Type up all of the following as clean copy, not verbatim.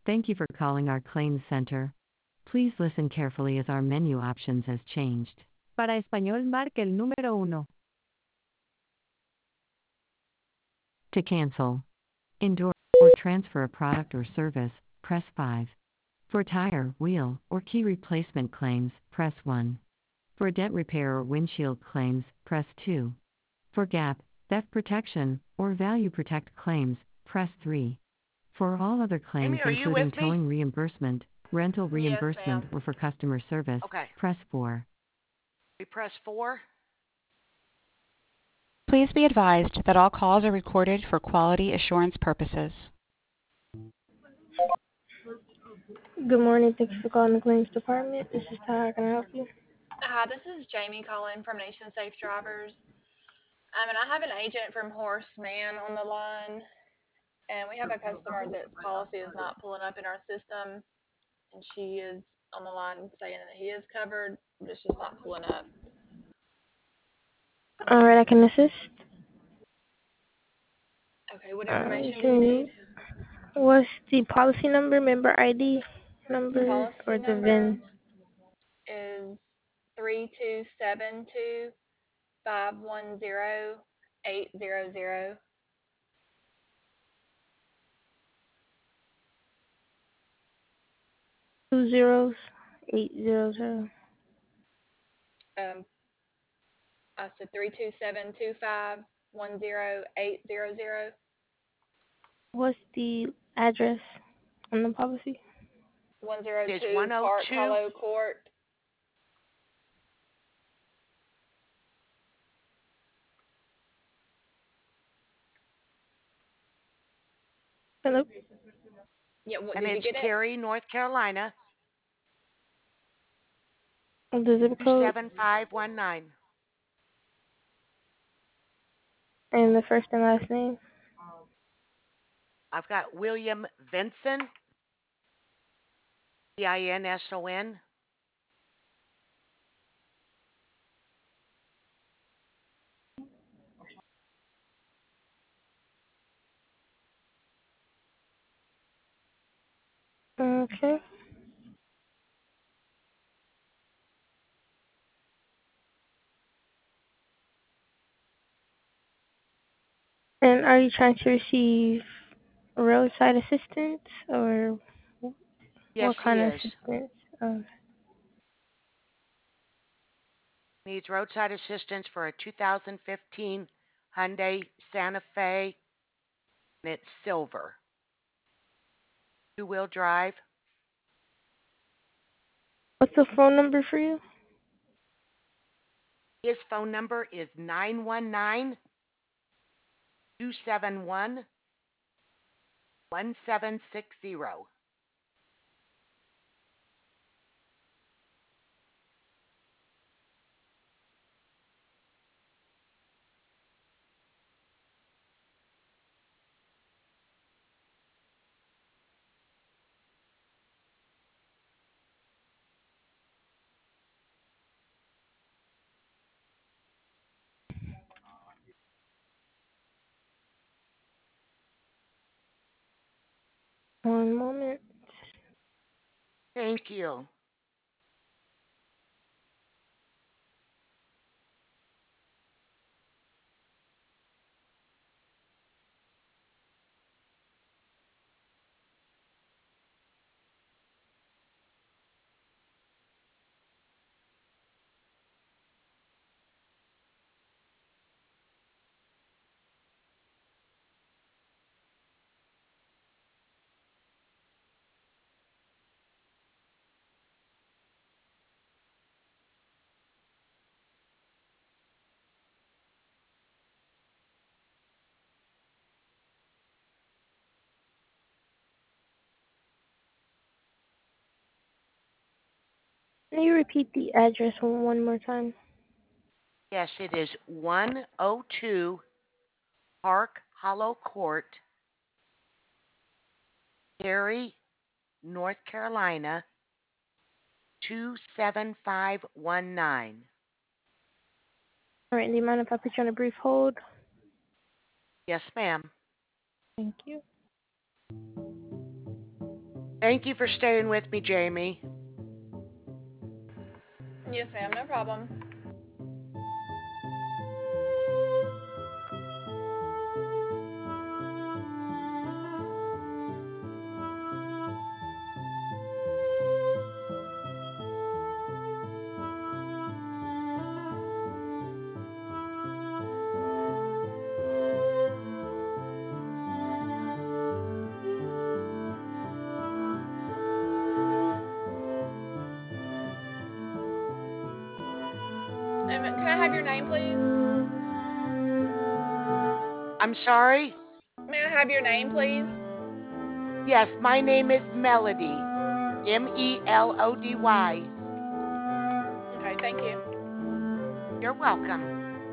Thank you for calling our claims center. Please listen carefully as our menu options has changed. Para español, marque el número uno. To cancel, endorse, or transfer a product or service, press 5. For tire, wheel, or key replacement claims, press 1. For dent repair or windshield claims, press 2. For GAP, theft protection, or value protect claims, press 3. For all other claims Amy, are you including with me? towing reimbursement, rental Yes, reimbursement, ma'am. or for customer service, Okay. press 4. We press 4. Please be advised that all calls are recorded for quality assurance purposes. Good morning. Thanks for calling the claims department. This is Ty. How can I help you? Hi, this is Jamie calling from Nation Safe Drivers. And I have an agent from Horace Mann on the line, and we have a customer that's policy is not pulling up in our system, and she is on the line saying that he is covered, but it's just not pulling up. All right, I can assist. Okay, what information do Can you you, need? what's the policy number, member ID The number, or policy the number VIN? is 3272-510-800. 20800. I said 327-2510-800. What's the address on the policy? It is 102 Park 102. Hollow Court. Hello? Yeah, what And did you it's get it? Cary, North Carolina, The zip code 27519. and the first and last name. I've got William Vinson, Vinson. Okay. And are you trying to receive roadside assistance or Yes, what he kind of is. assistance? Um, Needs roadside assistance for a 2015 Hyundai Santa Fe, and it's silver. Two-wheel drive. what's the phone number for you? His phone number is 919-271-1760. 1 moment. Thank you. Can you repeat the address one more time? Yes, it is 102 Park Hollow Court, Cary, North Carolina, 27519. All right, do you mind if I put you on a brief hold? Yes, ma'am. Thank you. Thank you for staying with me, Jamie. Yes, ma'am, no problem. Can I have your name, please? I'm sorry? May I have your name, please? Yes, my name is Melody. Melody. Okay, thank you. You're welcome.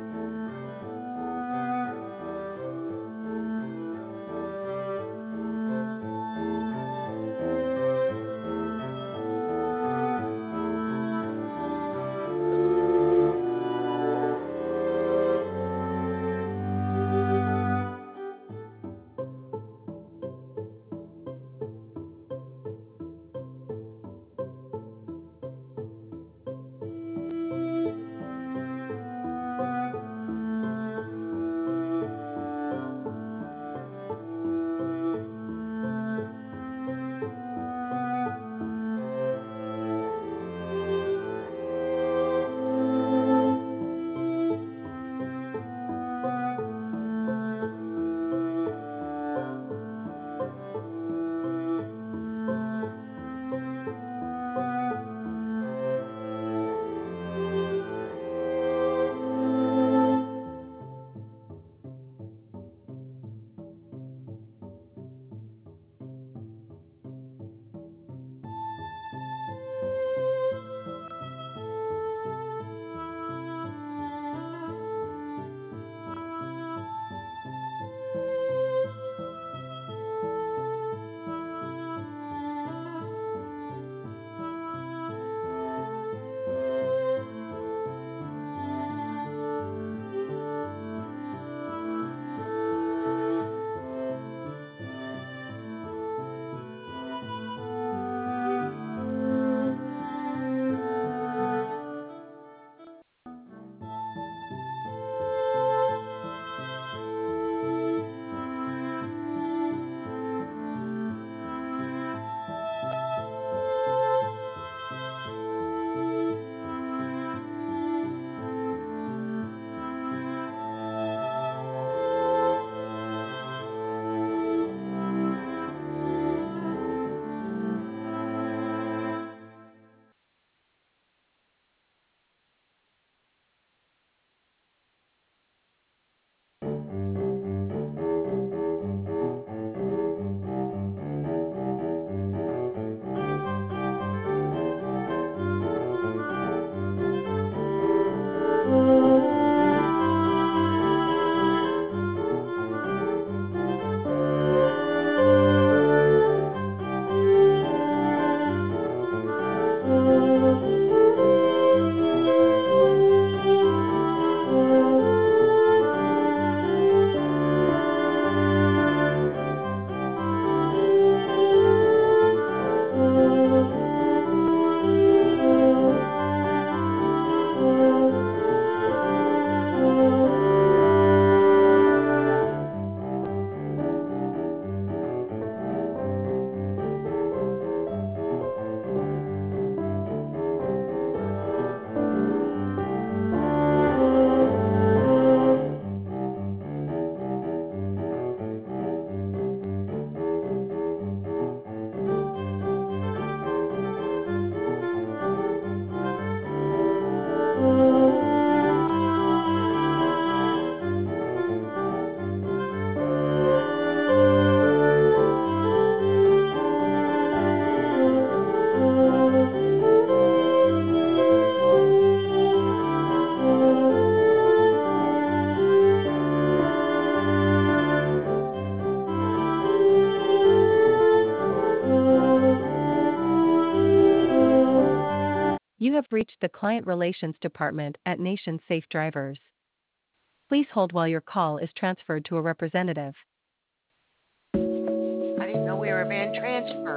You have reached the Client Relations Department at Nation Safe Drivers. Please hold while your call is transferred to a representative. I didn't know we were being transferred.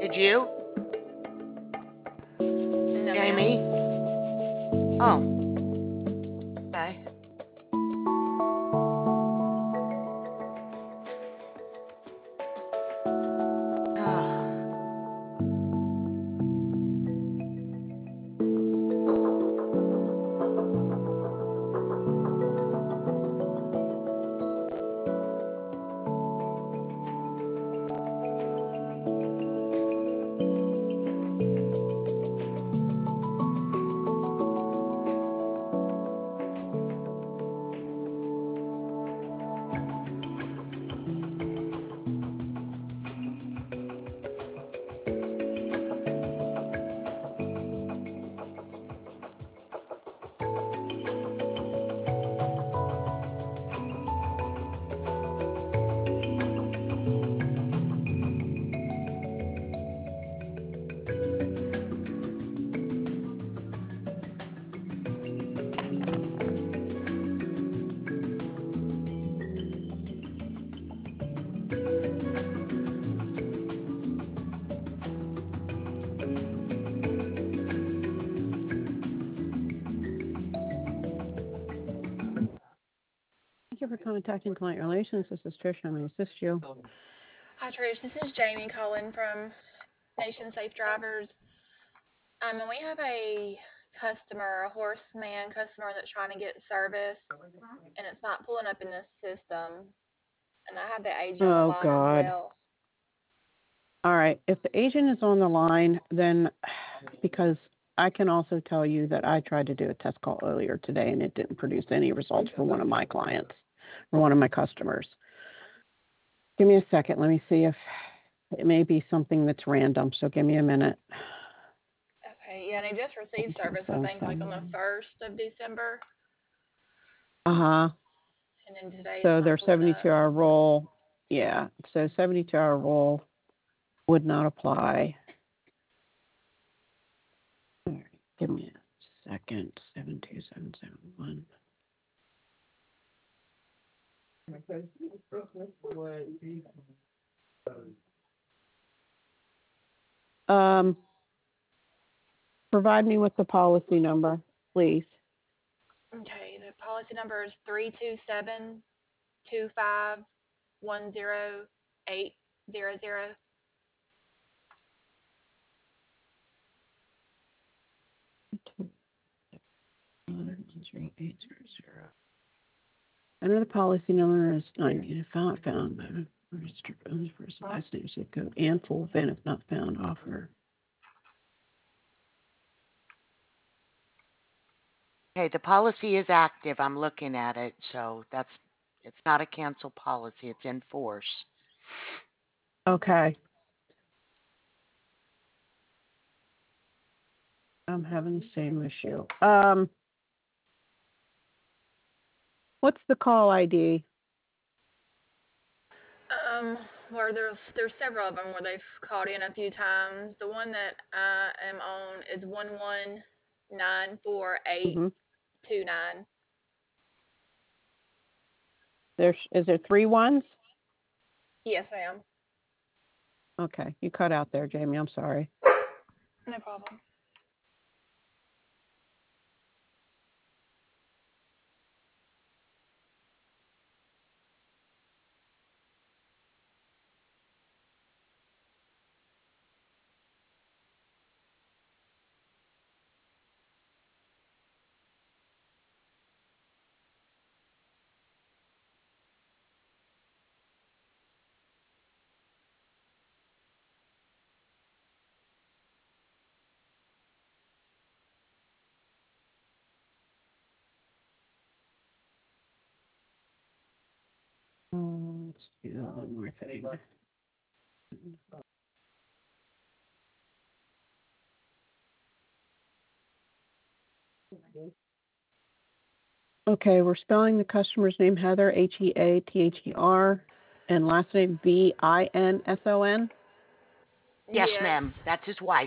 Did you, No, ma'am. Jamie? Oh, okay. Ah. Thank you for contacting Client Relations. This is Trish. I'm going to assist you. Hi, Trish. This is Jamie calling from Nation Safe Drivers. And we have a customer, a horseman customer that's trying to get service, and it's not pulling up in the system. And I have the agent on the Oh, line as God. well. All right. If the agent is on the line, then because I can also tell you that I tried to do a test call earlier today and it didn't produce any results for one of my clients or one of my customers. Give me a second. Let me see if it may be something that's random. So give me a minute. Okay, yeah, and they just received service, I think, like on the 1st of December. Uh-huh. And then today it's So not their pulling up. 72-hour roll, yeah. So 72-hour roll would not apply. All right, give me a second. 72771. Provide me with the policy number, please. Okay, the policy number is 327-25-10-800. Enter the policy number is 90. Found by registered owner, first last name, zip code, and full VIN if not found. Offer. Okay, the policy is active. I'm looking at it, so it's not a cancel policy. It's in force. Okay. I'm having the same issue. What's the call ID? Where there's several of them where they've called in a few times. The one that I am on is 1194829. Is there 3 ones? Yes, ma'am. Okay, you cut out there, Jamie. I'm sorry. No problem. Let's do one more thing. Okay, we're spelling the customer's name Heather, Heather, and last name Vinson. Yes, ma'am. Yes. That's his wife.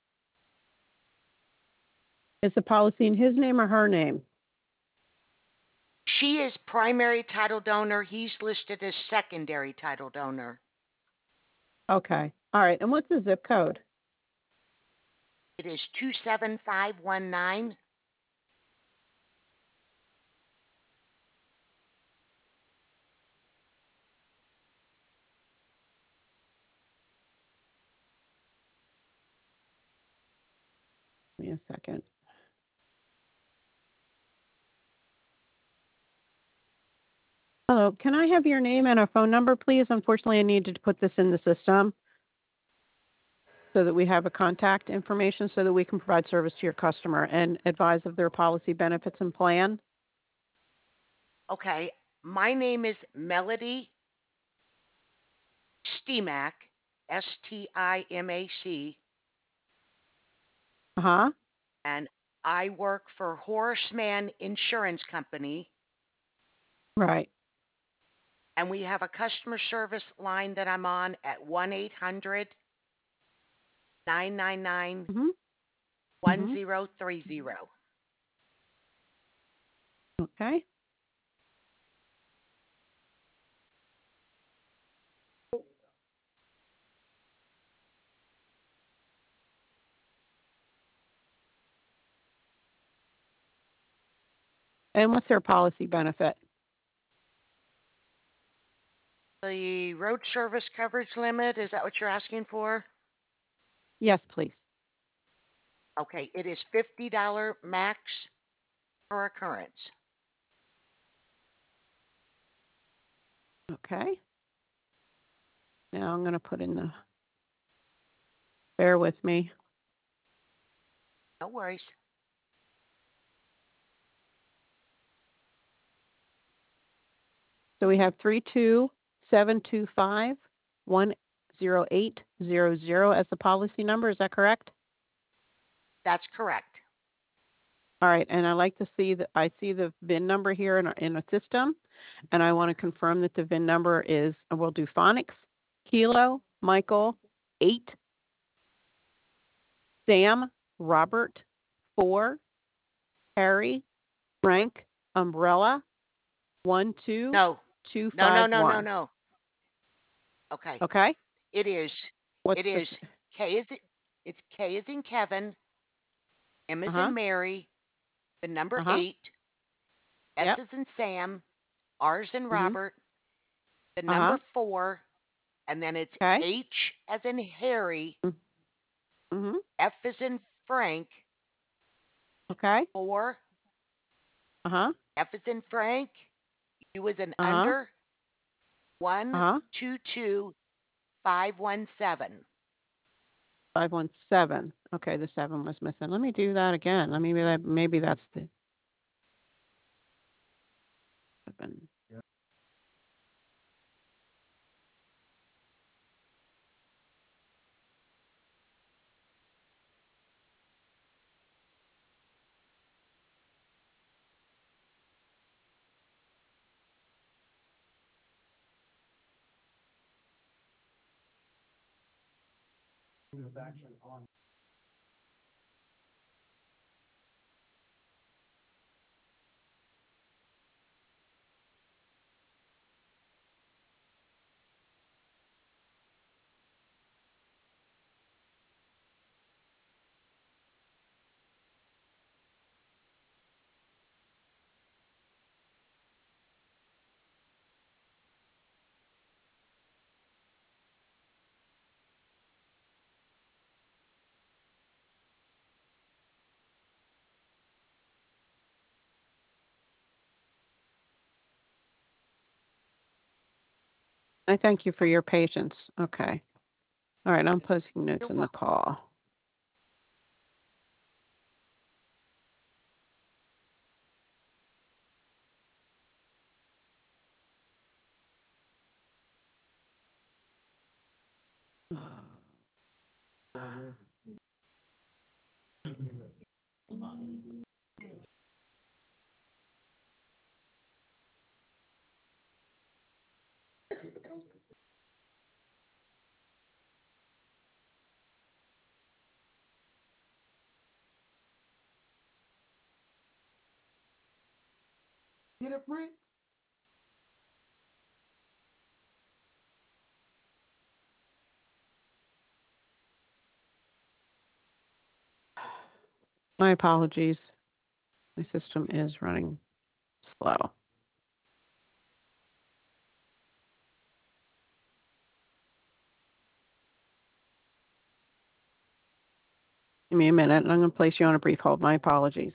Is the policy in his name or her name? She is primary title donor. He's listed as secondary title donor. Okay. All right. And what's the zip code? It is 27519. Give me a second. Hello. Can I have your name and a phone number, please? Unfortunately, I need to put this in the system so that we have a contact information so that we can provide service to your customer and advise of their policy benefits and plan. Okay. My name is Melody Stimac, Stimac, Uh-huh. and I work for Horseman Insurance Company, Right. and we have a customer service line that I'm on at 1-800 999 Mm-hmm. 1030. Okay. And what's their policy benefit? The road service coverage limit, is that what you're asking for? Yes, please. Okay, it is $50 max per occurrence. Okay. Now I'm going to put in the, bear with me. No worries. So we have 32725-10800 as the policy number. Is that correct? That's correct. All right. And I like to see that I see the VIN number here in a system. And I want to confirm that the VIN number is, we'll do phonics, Kilo, Michael, 8, Sam, Robert, 4, Harry, Frank, Umbrella, 12251. No. Okay. Okay. It is. What's It the, is it's K is in Kevin, M is uh-huh, in Mary, the number uh-huh. 8, S Yep. is in Sam, R is in Mm-hmm. Robert, the Uh-huh. number 4, and then it's Okay. H as in Harry, Mm-hmm. F is in Frank, Okay. 4, Uh-huh. F is in Frank, U is in Uh-huh. under, 1 Uh-huh. 2 2 517. 517. Okay, the 7 was missing. Let me do that again. Maybe that's the 7. I thank you for your patience. Okay. All right, I'm posting notes You're in the welcome. call. My apologies. My system is running slow. Give me a minute, and I'm going to place you on a brief hold. My apologies.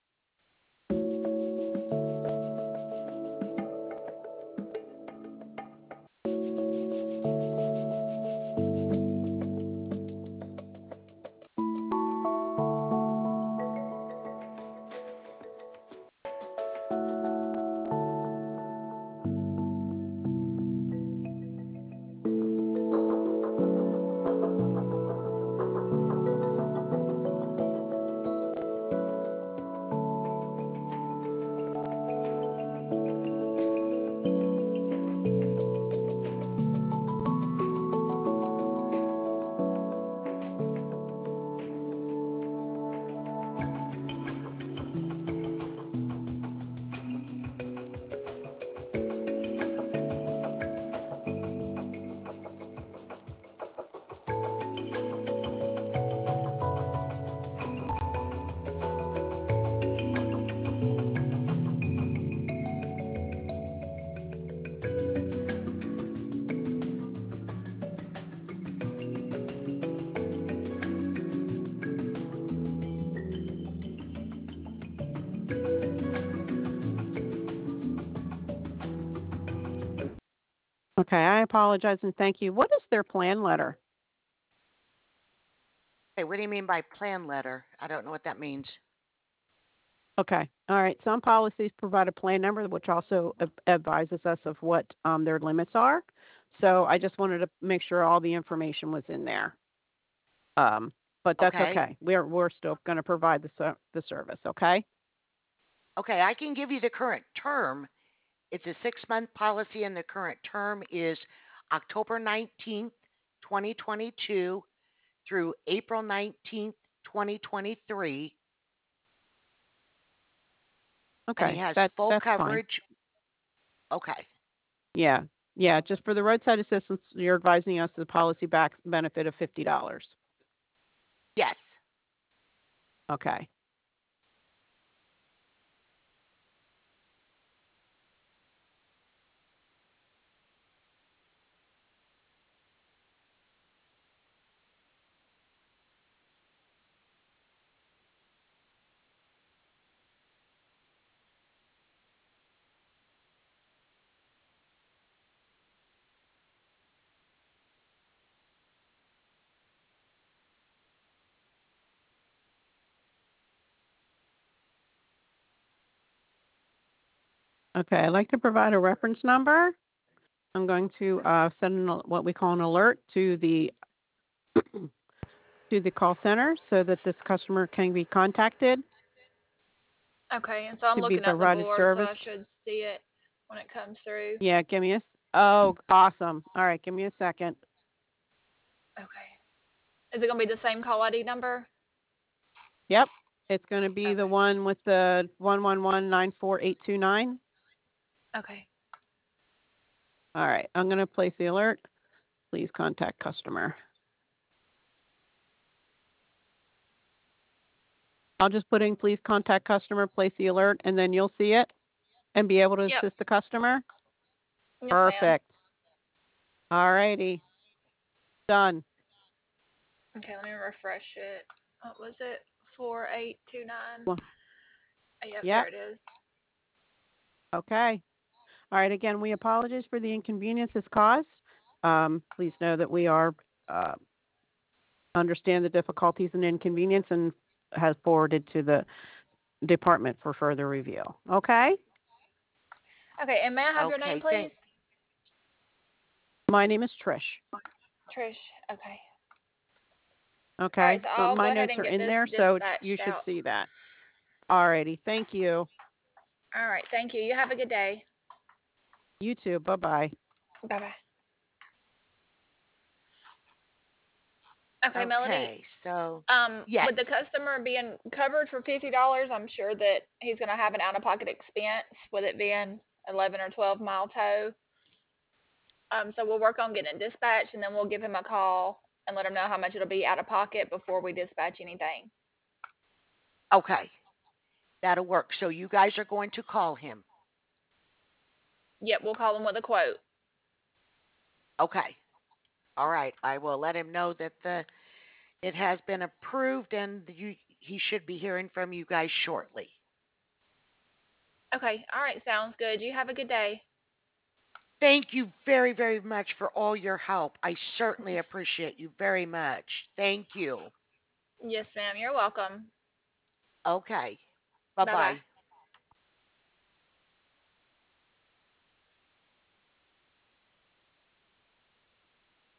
Okay, I apologize and thank you. What is their plan letter? Hey, what do you mean by plan letter? I don't know what that means. Okay, all right. Some policies provide a plan number, which also advises us of what their limits are. So I just wanted to make sure all the information was in there. But that's okay. We're still going to provide the service. Okay. Okay, I can give you the current term. It's a 6-month policy, and the current term is October 19th, 2022 through April 19th, 2023. And he Okay. has full That's fine. coverage. Okay. Yeah. Yeah. Just for the roadside assistance, you're advising us the policy back benefit of $50. Yes. Okay. Okay. I'd like to provide a reference number. I'm going to send what we call an alert to the to the call center so that this customer can be contacted Okay, and so I'm to be looking at the provided board, so service. I should see it when it comes through. Yeah, give me a. Oh, awesome. All right, give me a second. Okay. Is it going to be the same call ID number? Yep, it's going to be Okay. the one with the 111-94829. Okay. All right, I'm going to place the alert. Please contact customer. I'll just put in please contact customer, place the alert, and then you'll see it and be able to Yep. assist the customer. Yes, Perfect. All righty. Done. Okay, let me refresh it. What was it? 4829. Well, Yep, yep. there it is. Okay. All right. Again, we apologize for the inconvenience this caused. Please know that we are understand the difficulties and inconvenience and has forwarded to the department for further review. Okay? Okay, and may I have your name, Okay, please? My name is Trish. Trish. Okay. Okay? All right, so I'll My go ahead notes and are get in this there, so you dispatched should out. see that. All righty. Thank you. All right, thank you. You have a good day. You too. Bye-bye. Bye-bye. Okay, Melody. okay. So, yes. With the customer being covered for $50, I'm sure that he's going to have an out-of-pocket expense with it being 11 or 12 mile tow. So we'll work on getting it dispatched, and then we'll give him a call and let him know how much it'll be out of pocket before we dispatch anything. Okay, that'll work. So you guys are going to call him. Yep, we'll call him with a quote. Okay. All right. I will let him know that it has been approved and he should be hearing from you guys shortly. Okay, all right, sounds good. You have a good day. Thank you very, very much for all your help. I certainly appreciate you very much. Thank you. Yes, ma'am, you're welcome. Okay. Bye bye. Bye-bye.